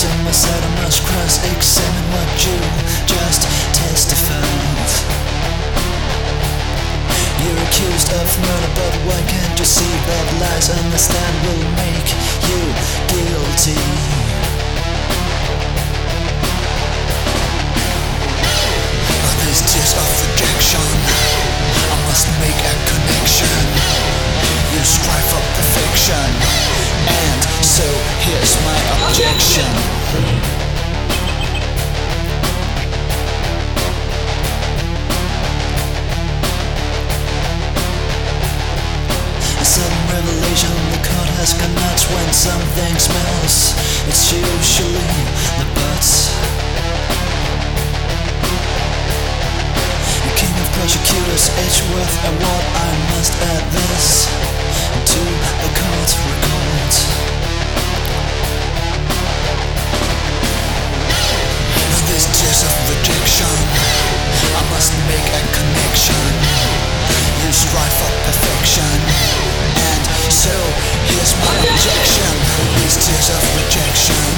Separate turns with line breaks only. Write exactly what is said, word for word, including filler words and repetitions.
in my side, I must cross-examine what you just testified. You're accused of murder, but why can't you see that lies understand will make you guilty? These tears of rejection, I must make a connection. You strive for perfection, and so here's my objection. A sudden revelation, the court has gone nuts when something smells. It's usually the butts. Prosecutors Edgeworth Award, I must add this to the court record. These tears of rejection, I must make a connection. You strive for perfection, and so here's my objection. These tears of rejection,